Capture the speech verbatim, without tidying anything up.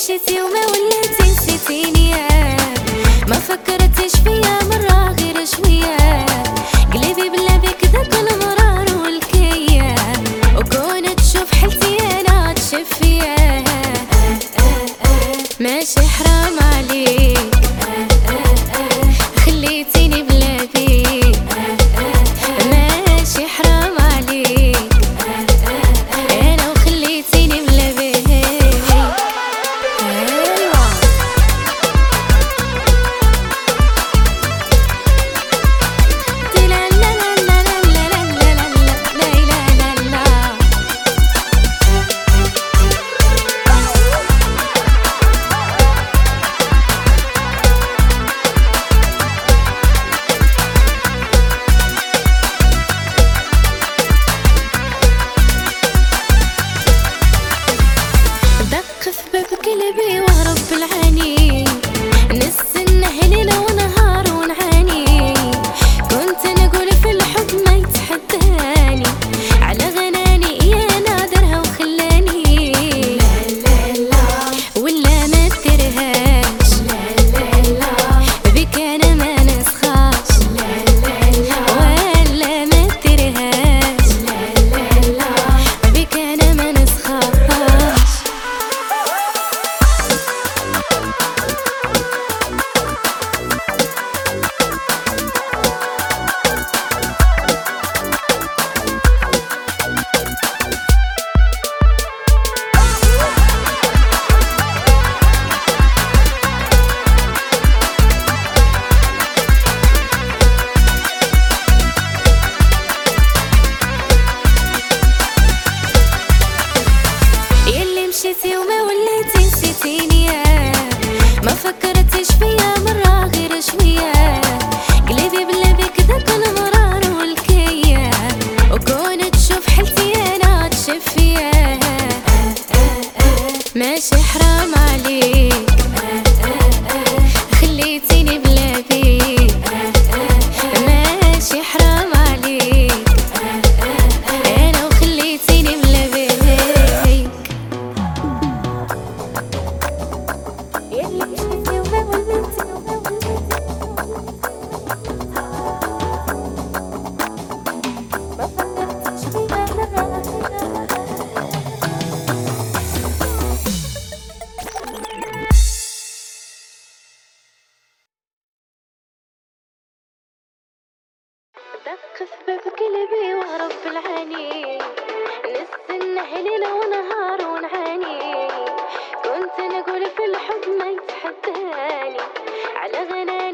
مشيتي وما وليتي نسيتيني، ما فكرتيش فيا مرة غير شوية، قلبي بلا بك ذاك المرار والكيا، وكون تشوف حالتي انا تشوف فيا، ماشي حرام عليك خليتيني بلا بيك، ماشي حرام عليك انا وخليتيني بلا بيك. قلبي ورب العاني نستنى ليل ونهار ونعاني، كنت نقول في الحب ما يتحداني، على غناني يا نادرها وخلاني لا لا لا ولا ما ترهاش، لا لا لا بك انا ما نسخاش، لا لا لا ولا ما ترهاش، لا لا لا بك انا ما نسخاش. مشيتي وما وليتي نسيتيني، ما فكرتيش فيا مرة غير شوية، قلبي بلا بك ذاك المرار والكيا، وكون تشوف حالتي انا تشوف فيا، ماشي حرام عليك خليتيني بلا بيك، ماشي حرام عليك انا وخليتيني بلا بيك. دق في باب قلبي ورب العاني نستنى ليل ونهار ونعاني، كنت نقول في الحب ما يتحداني، على غناني